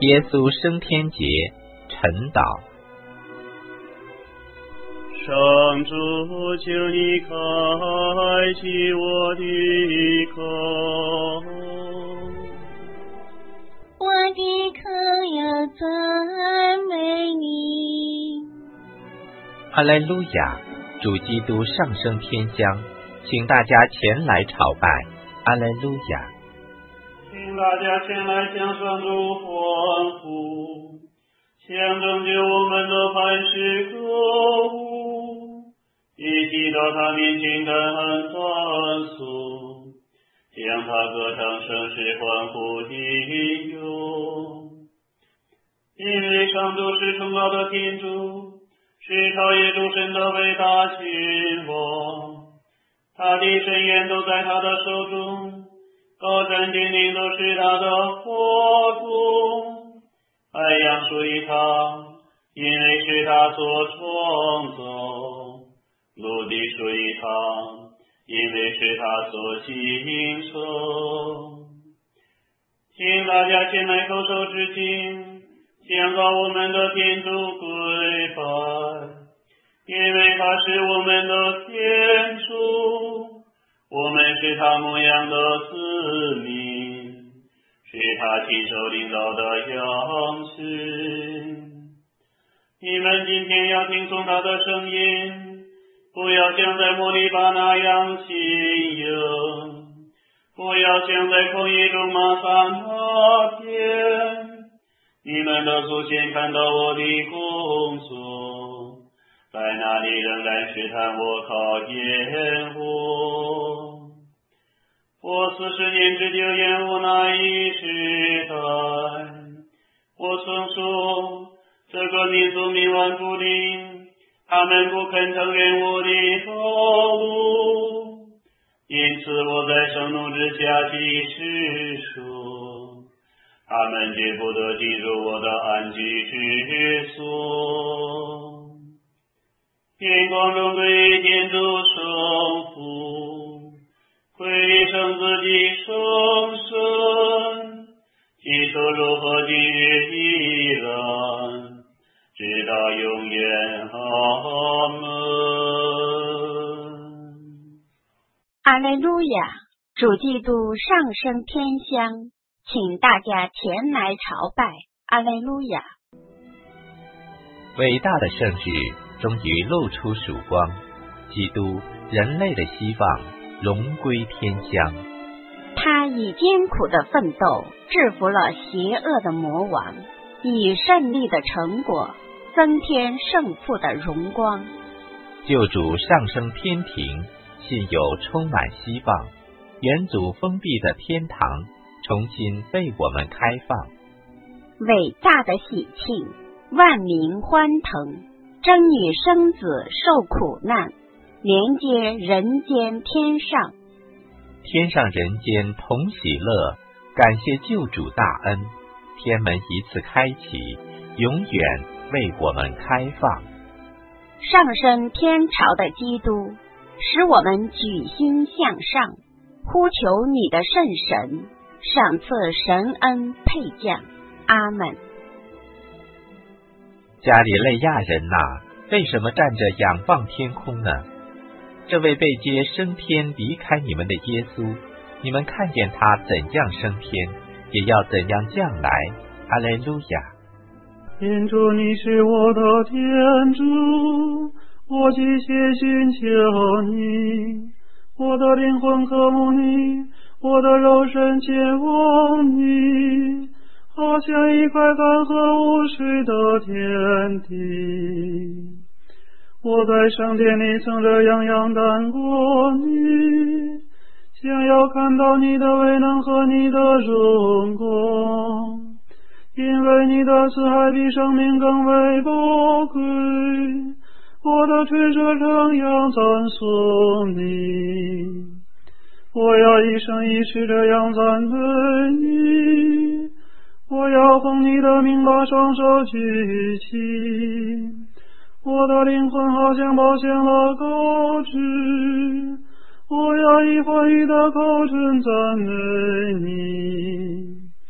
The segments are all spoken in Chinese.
耶稣升天节晨祷。 上主，求你开启我的口， 我的口要赞美你。 哈利路亚！主基督上升天乡，请大家前来朝拜。哈利路亚！ 请大家前来向上主欢呼，向拯救我们的磐石歌舞，一起到他面前感恩赞颂，向他歌唱声势欢呼的哟。因为上主是崇高的天主，是超越诸神的伟大君王，他的深渊都在他的手中，高山峻岭都是他的国度，海洋属于他，因为是他所创造，陆地属于他，因为是他所形成。请大家前来叩首致敬，向告我们的天主跪拜，因为他是我们的天主，我们是他牧养的子民，是他亲手领导的羊群。你们今天要听从他的声音，不要像在摩利巴那样信仰，不要像在旷野中玛撒那天。你们的祖先看到我的工作，在那里仍然试探我，考验我。我40年之久厌恶那一时代。我曾说，这个民族冥顽不灵，他们不肯承认我的道路，因此我在盛怒之下起誓说，他们绝不得进入我的安居之所。天光中对天主圣父，归圣自己圣神，起初如何今日依然，直到永远。阿门。 哈利路亚！主基督上升天乡，请大家前来朝拜。哈利路亚！ 伟大的圣日终于露出曙光，基督人类的希望荣归天乡。 他以艰苦的奋斗制服了邪恶的魔王，以胜利的成果增添圣父的荣光。 救主上升天庭，信有充满希望，元祖封闭的天堂重新被我们开放。 伟大的喜庆，万民欢腾，真女生子受苦难，连接人间天上。 天上人间同喜乐，感谢救主大恩，天门一次开启，永远为我们开放。 上升天朝的基督，使我们举心向上，呼求你的圣神，赏赐神恩配降。阿们。 加里肋亚人哪，为什么站着仰望天空呢？这位被接升天离开你们的耶稣，你们看见他怎样升天，也要怎样降来。哈利路亚！ 天主，你是我的天主，我急切寻求你，我的灵魂渴慕你，我的肉身切望你，好像一块干涸无水的天地。我在圣殿里曾这样仰望过你，想要看到你的威能和你的荣光，因为你的慈爱比生命更为宝贵。我的吹舌称扬赞颂你，我要一生一世这样赞美你。我要奉你的名把双手举起，我的灵魂好像饱显了高枝，我要以欢愉的口唇赞美你。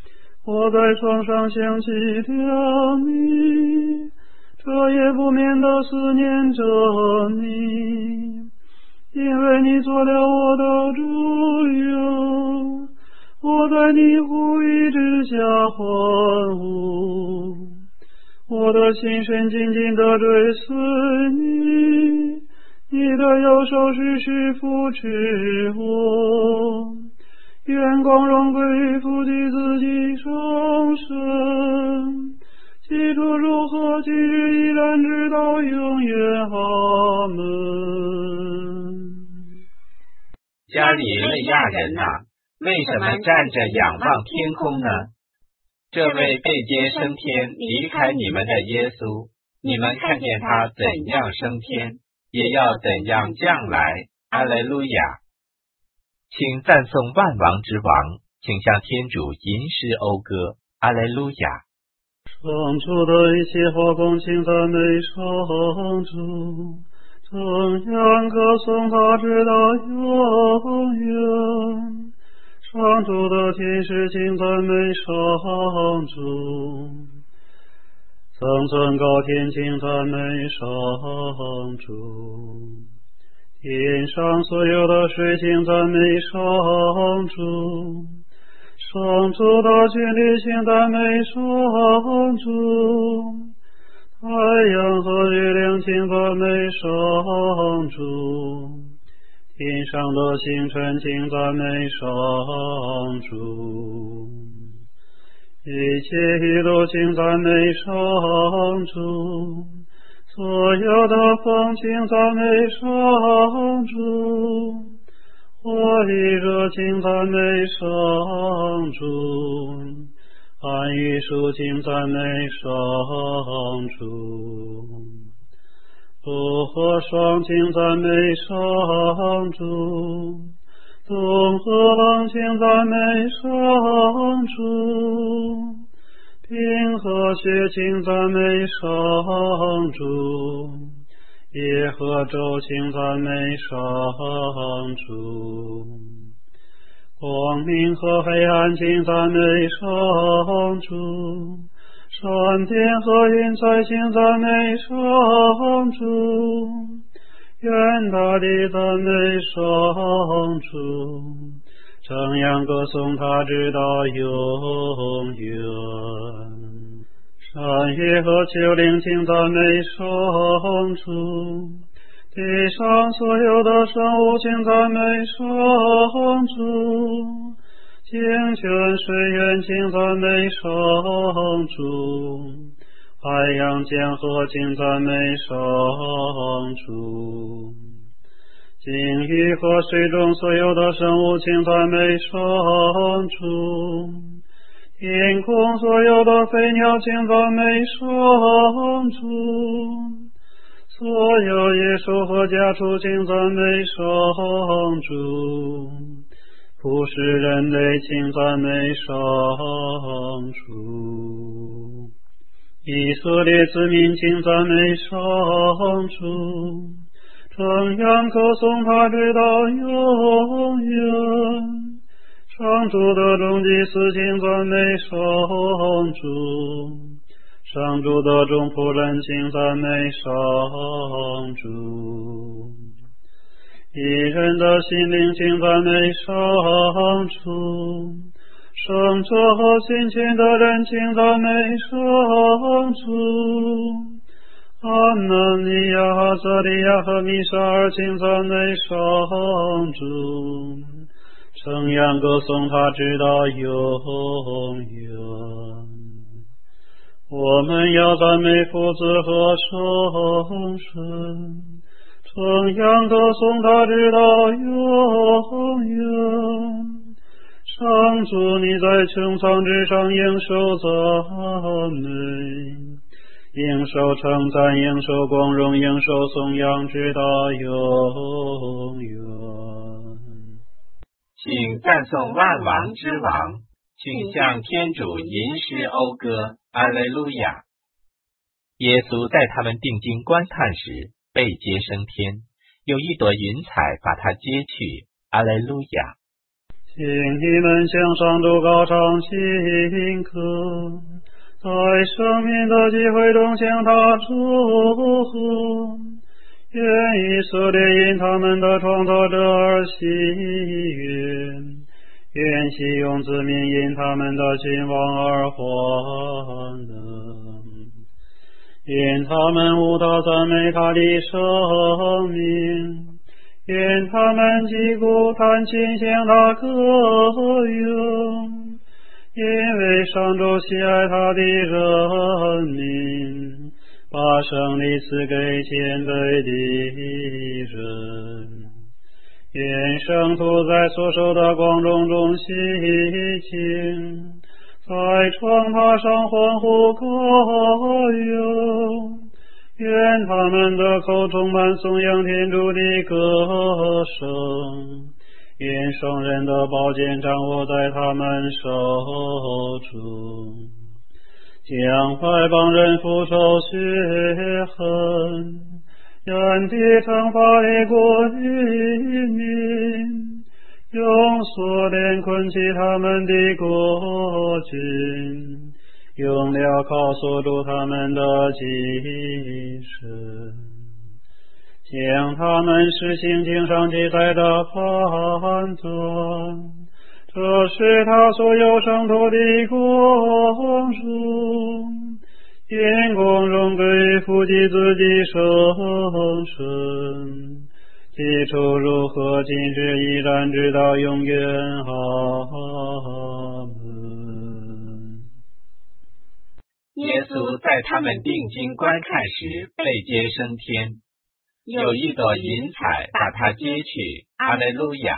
我在床上想起了你，这也不免地思念着你，因为你做了我的主人，我在你护庇之下欢呼，我的心神紧紧地追随你，你的右手时时扶持我，愿光荣归于父及子及圣神，起初如何，今日依然，直到永远。阿门。 加里肋亚人哪，为什么站着仰望天空呢？这位被接升天离开你们的耶稣，你们看见他怎样升天，也要怎样降来。阿肋路亚！请赞颂万王之王，请向天主吟诗讴歌。阿肋路亚！ 上主的一切话恭请赞美上主，怎样歌颂他直到永远。上主的天使请赞美上主，层层高天请赞美上主，天上所有的水请赞美上主，上主的权力请赞美上主，太阳和月亮请赞美上主，天上的星辰请赞美上主，一切宇宙请赞美上主，所有的风请赞美上主，火与热请赞美上主，寒与暑请赞美上主，陆和霜请赞美上主，冬和冷请赞美上主，冰和雪请赞美上主，夜和昼请赞美上主，光明和黑暗请赞美上主，闪电和云彩请赞美上主，愿大地赞美上主，正阳歌颂他直到永远。山岳和丘陵请赞美上主，地上所有的生物请赞美上主，清泉水源请赞美上主，海洋江河请赞美上主，鲸鱼和水中所有的生物请赞美上主，天空所有的飞鸟请赞美上主，所有野兽和家畜请赞美上主，普世人类请赞美上主，以色列子民请赞美上主，正阳歌颂他直到永远。上主的众祭司请赞美上主，上主的众仆人请赞美上主，一人的心灵请赞美上主，圣者和辛勤的人请赞美上主，阿门尼亚、哈泽利亚和米沙尔请赞美上主，正阳歌颂他直到永远。我们要赞美父子和圣神，正阳歌颂他直到永远。上主，你在穹苍之上应受赞美，应受称赞，应受光荣，应受颂扬，直到永远。 请赞颂万王之王，请向天主吟诗讴歌。阿肋路亚！耶稣在他们定睛观看时被接升天，有一朵云彩把他接去。阿肋路亚！ 请你们向上主高唱新歌，在生命的机会中向他祝贺。愿以色列因他们的创造者而喜悦，愿西用子民因他们的君王而欢乐。愿他们舞蹈赞美他的生命，愿他们击鼓弹琴向他歌咏，因为上主喜爱他的人民，把胜利赐给谦卑的人。愿圣徒在所受的光荣中喜庆，在床榻上欢呼歌咏。愿他们的口充满颂扬天主的歌声，愿圣人的宝剑掌握在他们手中，将外邦人付受血恨，愿地惩罚的国与民，用锁链捆起他们的国君，用镣铐锁住他们的精神，将他们实行经上记载的判断。这是他所有圣徒的光荣，因光荣归于父及子的圣神，起初如何，今日依然，直到永远。阿门。 耶稣在他们定睛观看时被接升天，有一朵云彩把他接去。阿肋路亚。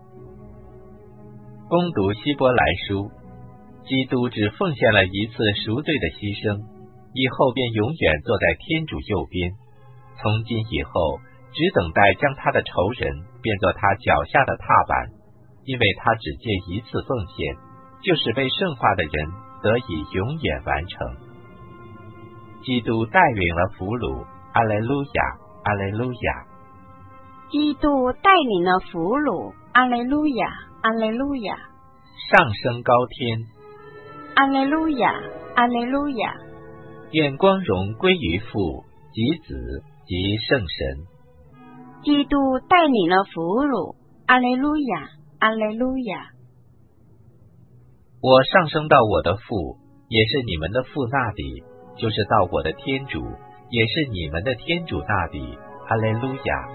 攻读希伯来书，基督只奉献了一次赎罪的牺牲，以后便永远坐在天主右边，从今以后只等待将他的仇人变作他脚下的踏板，因为他只借一次奉献，就是被圣化的人得以永远完成。基督带领了俘虏，阿肋路亚，阿肋路亚。 基督带领了俘虏，阿肋路亚，阿肋路亚。 上升高天， 阿肋路亚，阿肋路亚。 愿光荣归于父及子及圣神。 基督带领了俘虏，阿肋路亚，阿肋路亚。 我上升到我的父，也是你们的父那里，就是到我的天主，也是你们的天主那里。哈利路亚。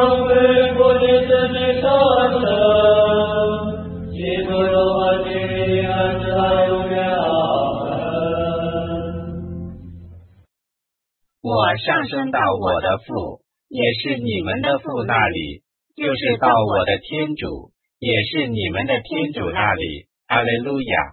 基督的我上升到我的父，也是你们的父那里，就是到我的天主，也是你们的天主那里。阿肋路亚。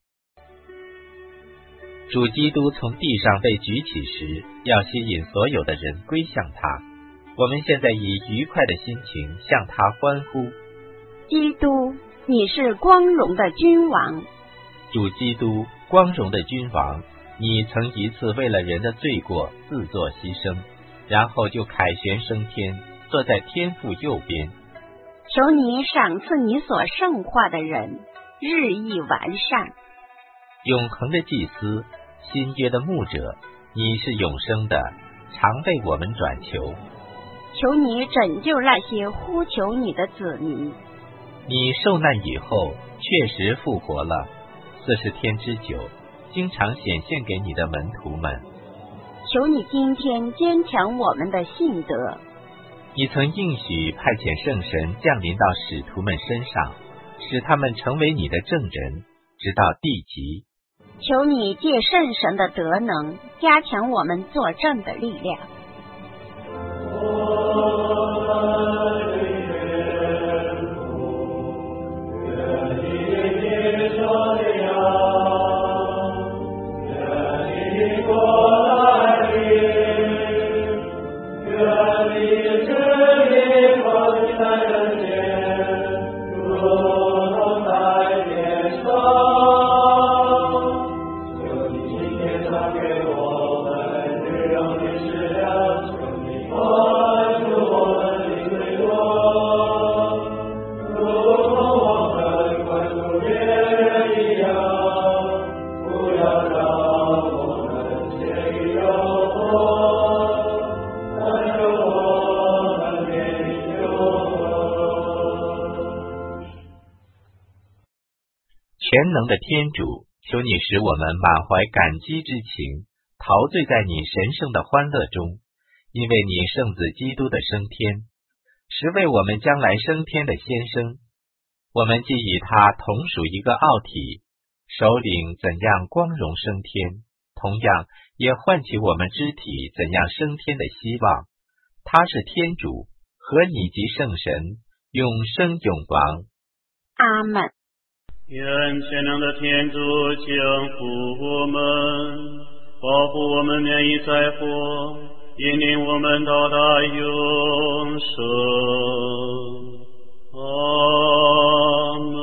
主基督从地上被举起时，要吸引所有的人归向他。我们现在以愉快的心情向他欢呼。 基督，你是光荣的君王。 主基督，光荣的君王，你曾一次为了人的罪过自作牺牲，然后就凯旋升天，坐在天父右边。 求你赏赐你所圣化的人日益完善。 永恒的祭司，新约的牧者，你是永生的，常为我们转求。 求你拯救那些呼求你的子民。 你受难以后确实复活了，40天之久，经常显现给你的门徒们。 求你今天坚强我们的信德。 你曾应许派遣圣神降临到使徒们身上，使他们成为你的证人，直到地极。 求你借圣神的德能，加强我们作证的力量。 全能的天主，求你使我们满怀感激之情，陶醉在你神圣的欢乐中，因为你圣子基督的升天，是为我们将来升天的先生。我们既与他同属一个奥体，首领怎样光荣升天，同样也唤起我们肢体怎样升天的希望。他是天主，和你及圣神，永生永王。 阿们。 愿全能的天主降福我们，保护我们免于灾祸，引领我们到达永生。阿们。